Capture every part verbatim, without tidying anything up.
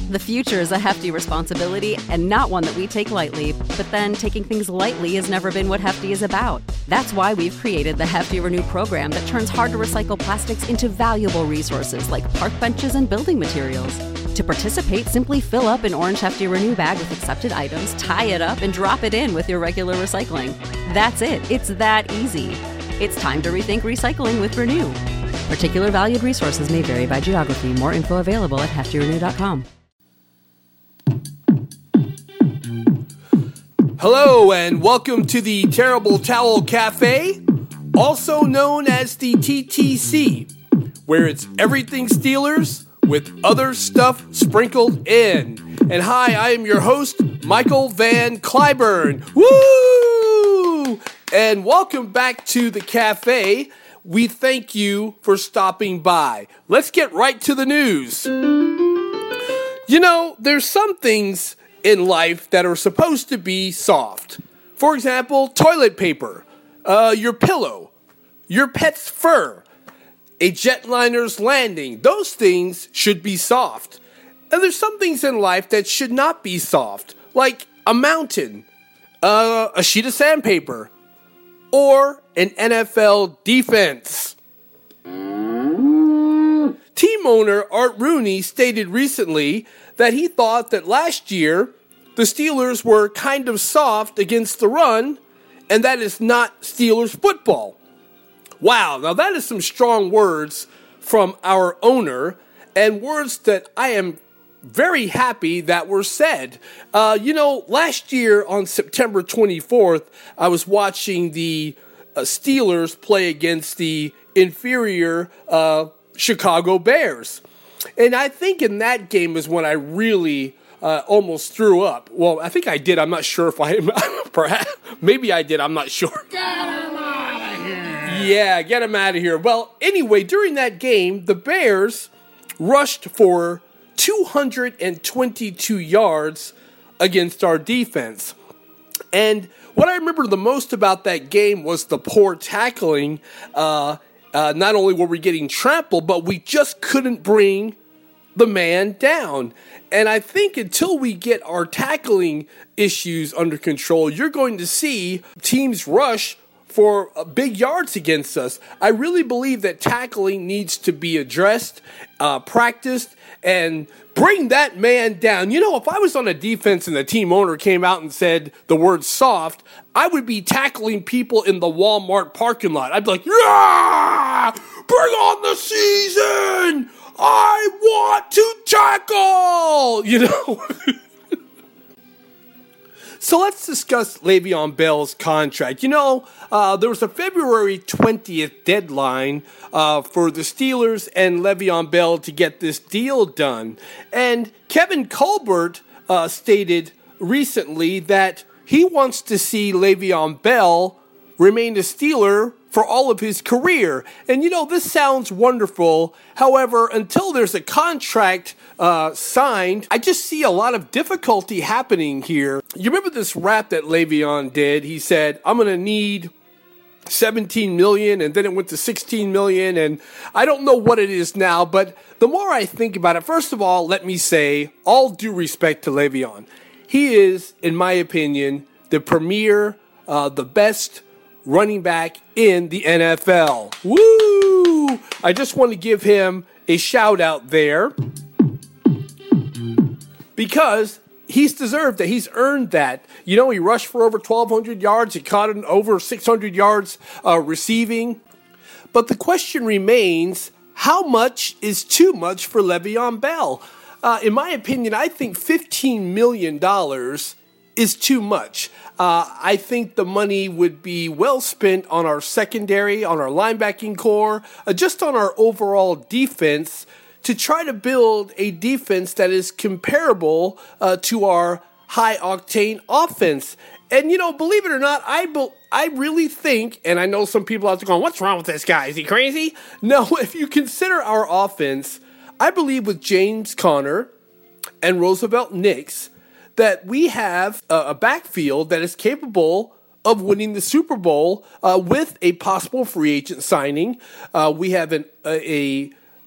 The future is a hefty responsibility and not one that we take lightly, but then taking things lightly has never been what Hefty is about. That's why we've created the Hefty Renew program that turns hard-to-recycle plastics into valuable resources like park benches and building materials. To participate, simply fill up an orange Hefty Renew bag with accepted items, tie it up, and drop it in with your regular recycling. That's it. It's that easy. It's time to rethink recycling with Renew. Particular valued resources may vary by geography. More info available at hefty renew dot com. Hello and welcome to the Terrible Towel Cafe, also known as the T T C, where it's everything Steelers with other stuff sprinkled in. And hi, I am your host, Michael Van Cliburn. Woo! And welcome back to the cafe. We thank you for stopping by. Let's get right to the news. You know, there's some things in life that are supposed to be soft. For example, toilet paper, uh, your pillow, your pet's fur, a jetliner's landing. Those things should be soft. And there's some things in life that should not be soft, like a mountain, uh, a sheet of sandpaper, or an N F L defense. Team owner Art Rooney stated recently that he thought that last year the Steelers were kind of soft against the run, and that is not Steelers football. Wow, now that is some strong words from our owner, and words that I am very happy that were said. Uh, you know, last year on September twenty-fourth, I was watching the uh, Steelers play against the inferior uh, Chicago Bears. And I think in that game is when I really uh, almost threw up. Well, I think I did. I'm not sure if I, perhaps, maybe I did. I'm not sure. Get him out of here. Yeah, get him out of here. Well, anyway, during that game, the Bears rushed for two hundred twenty-two yards against our defense. And what I remember the most about that game was the poor tackling. Uh, uh, not only were we getting trampled, but we just couldn't bring the man down. And I think until we get our tackling issues under control, you're going to see teams rush for big yards against us. I really believe that tackling needs to be addressed, uh, practiced, and bring that man down. You know, if I was on a defense and the team owner came out and said the word soft, I would be tackling people in the Walmart parking lot. I'd be like, yeah, bring on the season. I want to tackle, you know. So let's discuss Le'Veon Bell's contract. You know, uh, there was a February twentieth deadline uh, for the Steelers and Le'Veon Bell to get this deal done. And Kevin Colbert uh, stated recently that he wants to see Le'Veon Bell remain a Steeler for all of his career. And, you know, this sounds wonderful. However, until there's a contract uh, signed, I just see a lot of difficulty happening here. You remember this rap that Le'Veon did? He said, I'm going to need seventeen million dollars, and then it went to sixteen million dollars, and I don't know what it is now, but the more I think about it, first of all, let me say, all due respect to Le'Veon, he is, in my opinion, the premier, uh, the best running back in the N F L. Woo! I just want to give him a shout out there because he's deserved that. He's earned that. You know, he rushed for over twelve hundred yards. He caught in over six hundred yards uh, receiving. But the question remains, how much is too much for Le'Veon Bell? Uh, in my opinion, I think fifteen million dollars is too much. Uh, I think the money would be well spent on our secondary, on our linebacking core, uh, just on our overall defense to try to build a defense that is comparable uh, to our high-octane offense. And, you know, believe it or not, I be- I really think, and I know some people out there going, what's wrong with this guy? Is he crazy? No, if you consider our offense, I believe with James Conner and Roosevelt Nix, that we have a, a backfield that is capable of winning the Super Bowl uh, with a possible free agent signing. Uh, we have an, a, a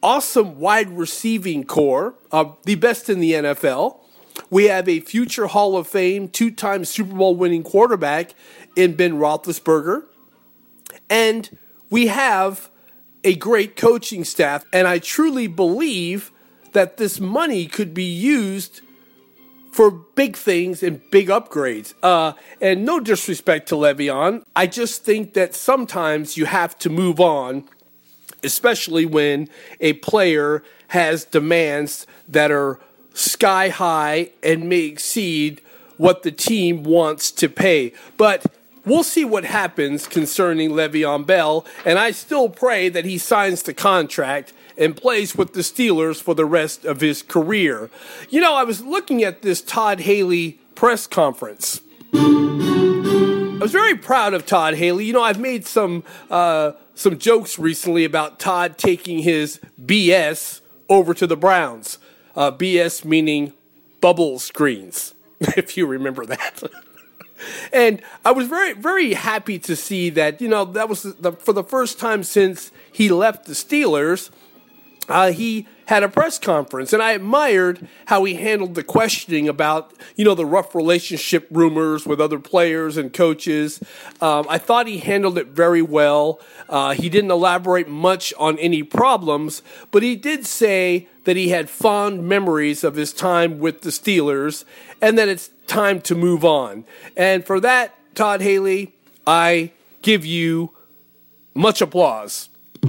awesome wide receiving core, uh, the best in the N F L. We have a future Hall of Fame, two-time Super Bowl winning quarterback in Ben Roethlisberger. And we have a great coaching staff. And I truly believe that this money could be used for big things and big upgrades. Uh, and no disrespect to Le'Veon, I just think that sometimes you have to move on, especially when a player has demands that are sky high and may exceed what the team wants to pay. But we'll see what happens concerning Le'Veon Bell, and I still pray that he signs the contract and plays with the Steelers for the rest of his career. You know, I was looking at this Todd Haley press conference. I was very proud of Todd Haley. You know, I've made some uh, some jokes recently about Todd taking his B S over to the Browns. Uh, B S meaning bubble screens, if you remember that. And I was very, very happy to see that, you know, that was the, for the first time since he left the Steelers, uh, he had a press conference. And I admired how he handled the questioning about, you know, the rough relationship rumors with other players and coaches. Um, I thought he handled it very well. Uh, he didn't elaborate much on any problems, but he did say that he had fond memories of his time with the Steelers and that it's time to move on. And for that, Todd Haley, I give you much applause.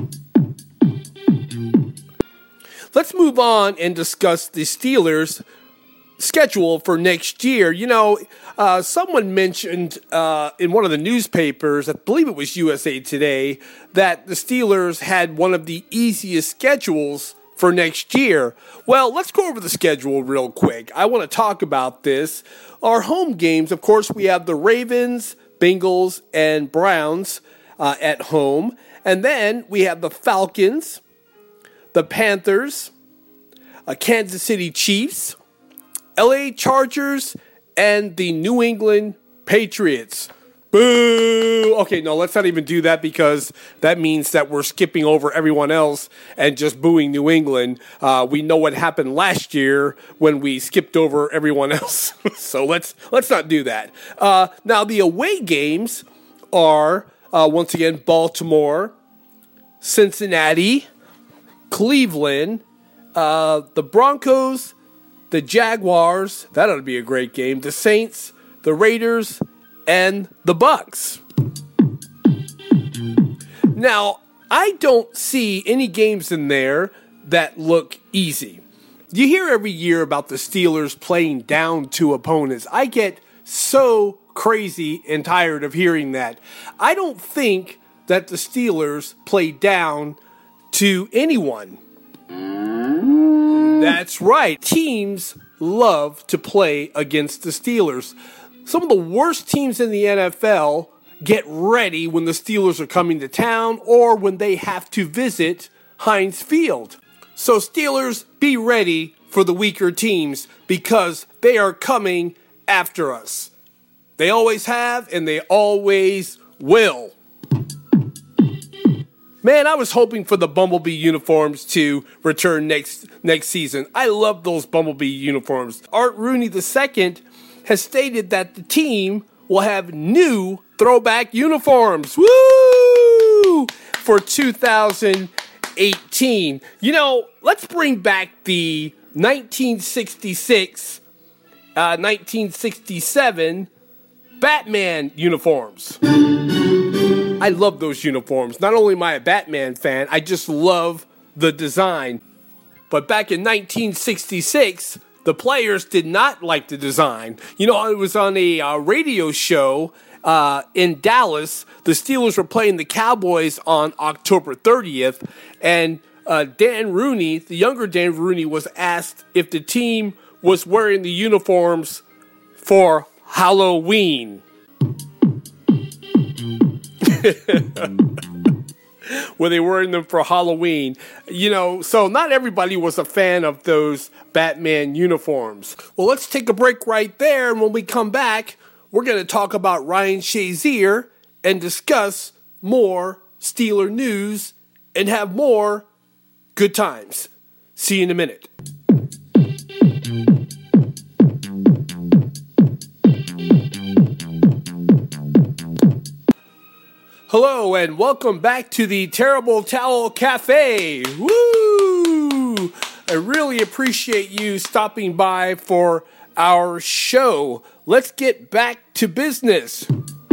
Let's move on and discuss the Steelers' schedule for next year. You know, uh, someone mentioned uh, in one of the newspapers, I believe it was U S A Today, that the Steelers had one of the easiest schedules for next year. Well, let's go over the schedule real quick. I want to talk about this. Our home games, of course, we have the Ravens, Bengals, and Browns uh, at home. And then we have the Falcons, the Panthers, uh, Kansas City Chiefs, L A Chargers, and the New England Patriots. Boo! Okay, no, let's not even do that because that means that we're skipping over everyone else and just booing New England. Uh, we know what happened last year when we skipped over everyone else. So let's let's not do that. Uh, now, the away games are, uh, once again, Baltimore, Cincinnati, Cleveland, uh, the Broncos, the Jaguars. That ought to be a great game. The Saints, the Raiders, and the Bucks. Now, I don't see any games in there that look easy. You hear every year about the Steelers playing down to opponents. I get so crazy and tired of hearing that. I don't think that the Steelers play down to anyone. That's right. Teams love to play against the Steelers. Some of the worst teams in the N F L get ready when the Steelers are coming to town or when they have to visit Heinz Field. So Steelers, be ready for the weaker teams because they are coming after us. They always have and they always will. Man, I was hoping for the Bumblebee uniforms to return next next season. I love those Bumblebee uniforms. Art Rooney the Second has stated that the team will have new throwback uniforms. Woo! For two thousand eighteen. You know, let's bring back the nineteen sixty-six, uh, nineteen sixty-seven Batman uniforms. I love those uniforms. Not only am I a Batman fan, I just love the design. But back in nineteen sixty-six, the players did not like the design. You know, it was on a uh, radio show uh, in Dallas. The Steelers were playing the Cowboys on October thirtieth, and uh, Dan Rooney, the younger Dan Rooney, was asked if the team was wearing the uniforms for Halloween. Were they wearing them for Halloween? You know, so not everybody was a fan of those Batman uniforms. Well, let's take a break right there, and when we come back, we're going to talk about Ryan Shazier and discuss more Steeler news and have more Good times. See you in a minute. Hello and welcome back to the Terrible Towel Cafe. Woo! I really appreciate you stopping by for our show. Let's get back to business.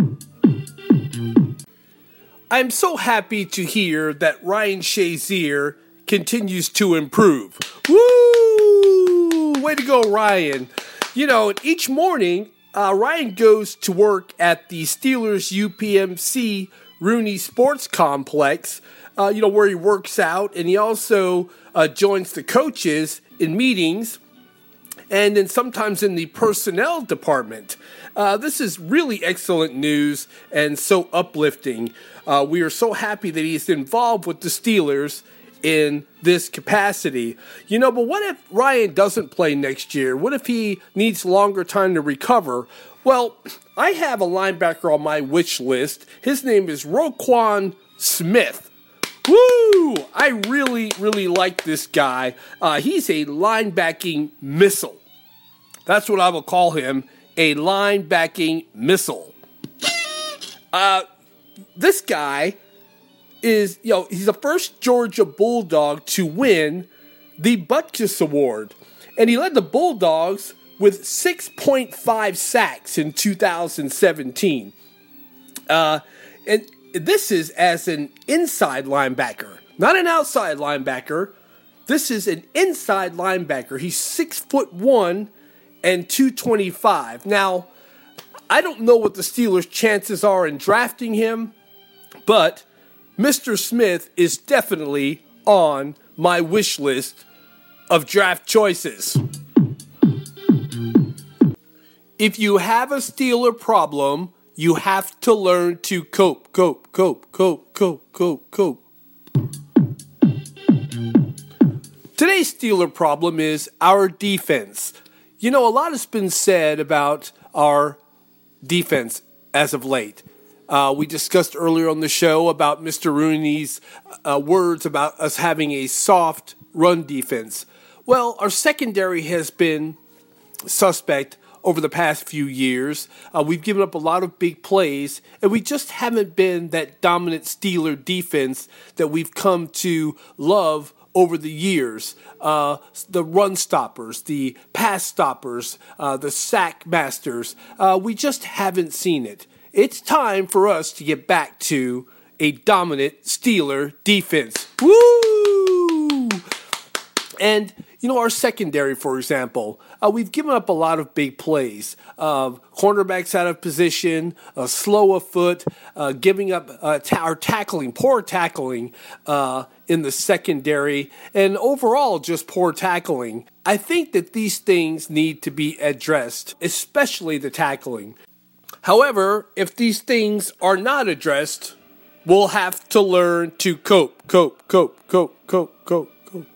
I'm so happy to hear that Ryan Shazier continues to improve. Woo! Way to go, Ryan. You know, each morning, uh, Ryan goes to work at the Steelers U P M C Rooney Sports Complex, uh, you know, where he works out, and he also uh, joins the coaches in meetings, and then sometimes in the personnel department. Uh, this is really excellent news and so uplifting. Uh, we are so happy that he's involved with the Steelers in this capacity. You know, but what if Ryan doesn't play next year? What if he needs longer time to recover? Well, I have a linebacker on my wish list. His name is Roquan Smith. Woo! I really, really like this guy. Uh, he's a linebacking missile. That's what I will call him, a linebacking missile. Uh, this guy is, you know, he's the first Georgia Bulldog to win the Butkus Award. And he led the Bulldogs with six point five sacks in two thousand seventeen. Uh, and this is as an inside linebacker, not an outside linebacker. This is an inside linebacker. He's six foot one and two twenty-five. Now, I don't know what the Steelers' chances are in drafting him, but Mister Smith is definitely on my wish list of draft choices. If you have a Steeler problem, you have to learn to cope, cope, cope, cope, cope, cope, cope. Today's Steeler problem is our defense. You know, a lot has been said about our defense as of late. Uh, we discussed earlier on the show about Mister Rooney's uh, words about us having a soft run defense. Well, our secondary has been suspect over the past few years. Uh, we've given up a lot of big plays, and we just haven't been that dominant Steeler defense that we've come to love over the years. Uh, the run stoppers, the pass stoppers, uh, the sack masters. Uh, we just haven't seen it. It's time for us to get back to a dominant Steeler defense. Woo! And, you know, our secondary, for example, uh, we've given up a lot of big plays. Uh, cornerbacks out of position, uh, slow of foot, uh, giving up uh, ta- or tackling, poor tackling uh, in the secondary, and overall just poor tackling. I think that these things need to be addressed, especially the tackling. However, if these things are not addressed, we'll have to learn to cope, cope, cope, cope, cope, cope.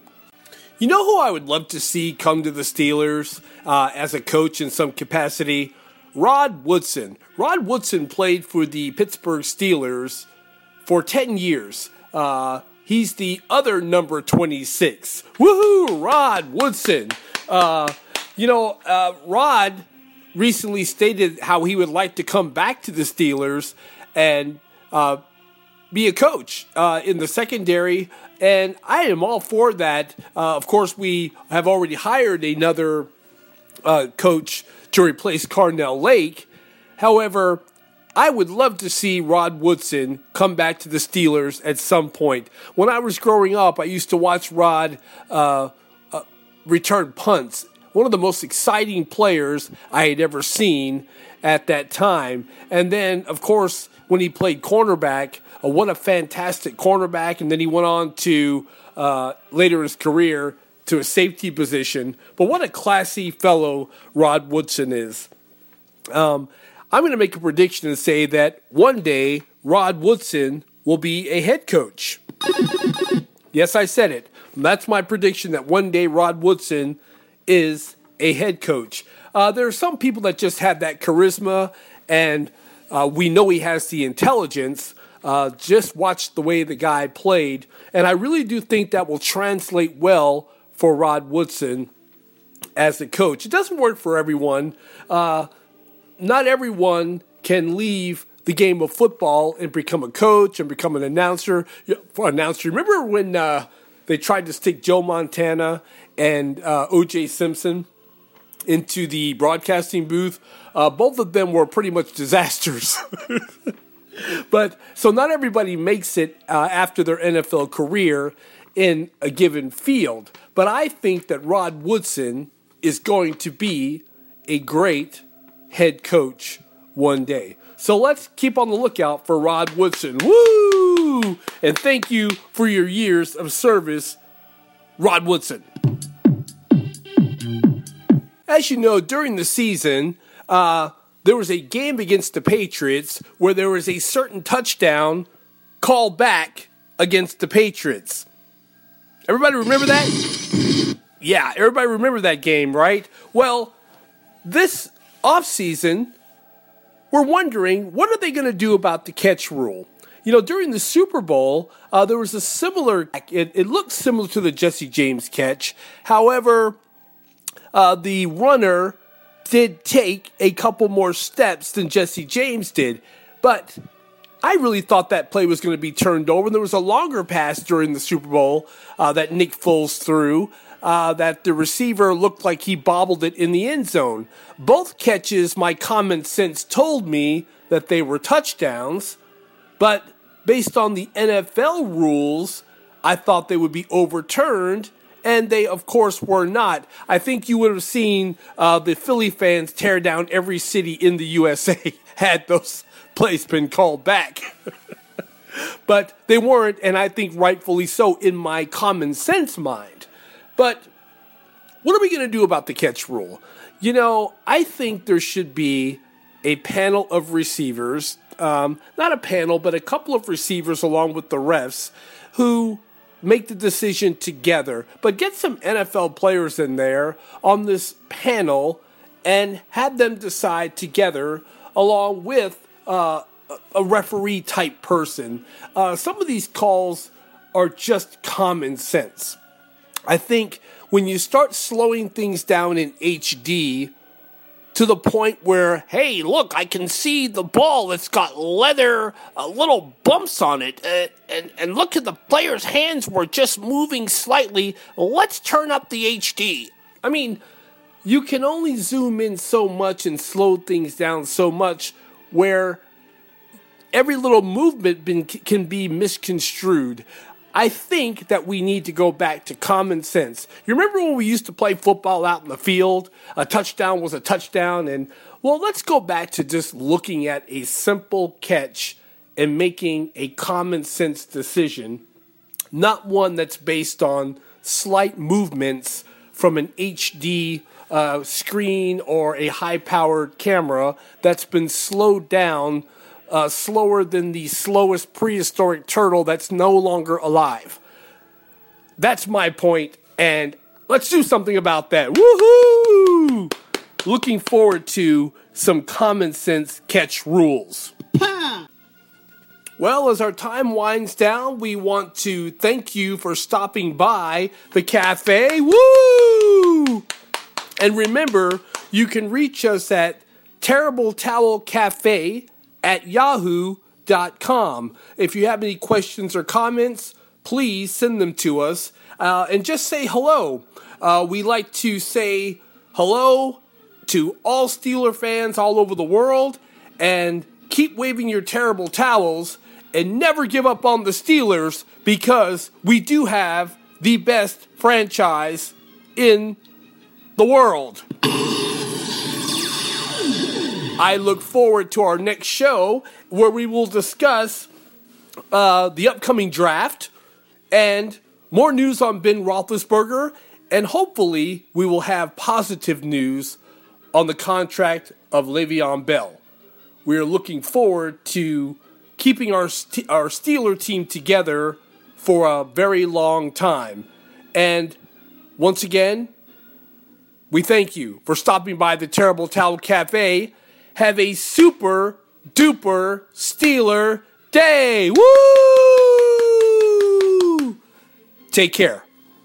You know who I would love to see come to the Steelers uh, as a coach in some capacity? Rod Woodson. Rod Woodson played for the Pittsburgh Steelers for ten years. Uh, he's the other number twenty-six. Woohoo! Rod Woodson. Uh, you know, uh, Rod recently stated how he would like to come back to the Steelers and uh, be a coach uh, in the secondary. And I am all for that. Uh, of course, we have already hired another uh, coach to replace Carnell Lake. However, I would love to see Rod Woodson come back to the Steelers at some point. When I was growing up, I used to watch Rod uh, uh, return punts. One of the most exciting players I had ever seen at that time. And then, of course, when he played cornerback, Uh, what a fantastic cornerback, and then he went on to, uh, later in his career, to a safety position. But what a classy fellow Rod Woodson is. Um, I'm going to make a prediction and say that one day Rod Woodson will be a head coach. Yes, I said it. That's my prediction, that one day Rod Woodson is a head coach. Uh, there are some people that just have that charisma, and uh, we know he has the intelligence. Uh, just watch the way the guy played. And I really do think that will translate well for Rod Woodson as a coach. It doesn't work for everyone. Uh, not everyone can leave the game of football and become a coach and become an announcer. Announcer. Remember when uh, they tried to stick Joe Montana and uh, O J Simpson into the broadcasting booth? Uh, both of them were pretty much disasters. But so not everybody makes it uh, after their N F L career in a given field. But I think that Rod Woodson is going to be a great head coach one day. So let's keep on the lookout for Rod Woodson. Woo! And thank you for your years of service, Rod Woodson. As you know, during the season, uh, there was a game against the Patriots where there was a certain touchdown called back against the Patriots. Everybody remember that? Yeah, everybody remember that game, right? Well, this offseason, we're wondering, what are they going to do about the catch rule? You know, during the Super Bowl, uh, there was a similar, it, it looked similar to the Jesse James catch. However, uh, the runner did take a couple more steps than Jesse James did. But I really thought that play was going to be turned over. And there was a longer pass during the Super Bowl uh, that Nick Foles threw uh, that the receiver looked like he bobbled it in the end zone. Both catches, my common sense told me that they were touchdowns. But based on the N F L rules, I thought they would be overturned. And they, of course, were not. I think you would have seen uh, the Philly fans tear down every city in the U S A had those plays been called back. But they weren't, and I think rightfully so in my common sense mind. But what are we going to do about the catch rule? You know, I think there should be a panel of receivers, um, not a panel, but a couple of receivers along with the refs who make the decision together, but get some N F L players in there on this panel and have them decide together along with uh, a referee type person. Uh, some of these calls are just common sense. I think when you start slowing things down in H D to the point where, hey, look, I can see the ball that's got leather, uh, little bumps on it, uh, and, and look at the player's hands were just moving slightly. Let's turn up the H D. I mean, you can only zoom in so much and slow things down so much where every little movement been, can be misconstrued. I think that we need to go back to common sense. You remember when we used to play football out in the field? A touchdown was a touchdown. And, well, let's go back to just looking at a simple catch and making a common sense decision, not one that's based on slight movements from an H D uh, screen or a high-powered camera that's been slowed down Uh, slower than the slowest prehistoric turtle that's no longer alive. That's my point, and let's do something about that. Woohoo! Looking forward to some common sense catch rules. Well, as our time winds down, we want to thank you for stopping by the cafe. Woo! And remember, you can reach us at Terrible Towel Cafe at yahoo dot com. If you have any questions or comments, please send them to us. Uh, and just say hello. Uh, we like to say hello to all Steeler fans all over the world. And keep waving your terrible towels. And never give up on the Steelers, because we do have the best franchise in the world. I look forward to our next show where we will discuss uh, the upcoming draft and more news on Ben Roethlisberger, and hopefully we will have positive news on the contract of Le'Veon Bell. We are looking forward to keeping our st- our Steeler team together for a very long time. And once again, we thank you for stopping by the Terrible Towel Cafe. Have a super duper Steeler Day. Woo! Take care.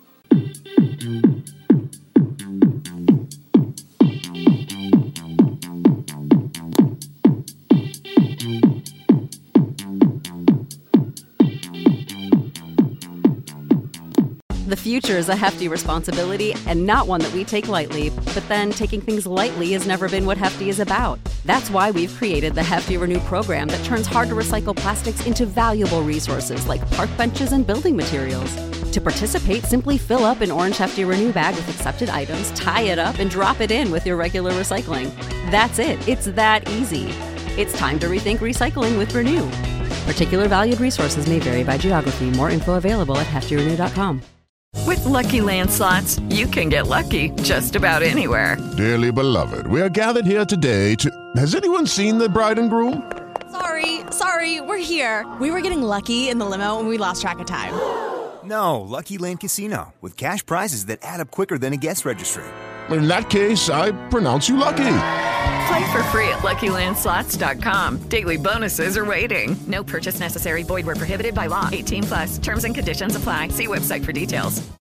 The future is a hefty responsibility and not one that we take lightly, but then taking things lightly has never been what Hefty is about. That's why we've created the Hefty Renew program that turns hard-to-recycle plastics into valuable resources like park benches and building materials. To participate, simply fill up an orange Hefty Renew bag with accepted items, tie it up, and drop it in with your regular recycling. That's it. It's that easy. It's time to rethink recycling with Renew. Particular valued resources may vary by geography. More info available at hefty renew dot com. With Lucky Land Slots, you can get lucky just about anywhere. Dearly beloved, we are gathered here today to... Has anyone seen the bride and groom? Sorry, sorry, we're here. We were getting lucky in the limo and we lost track of time. No, Lucky Land Casino, with cash prizes that add up quicker than a guest registry. In that case, I pronounce you lucky. Play for free at lucky land slots dot com. Daily bonuses are waiting. No purchase necessary. Void where prohibited by law. eighteen plus. Terms and conditions apply. See website for details.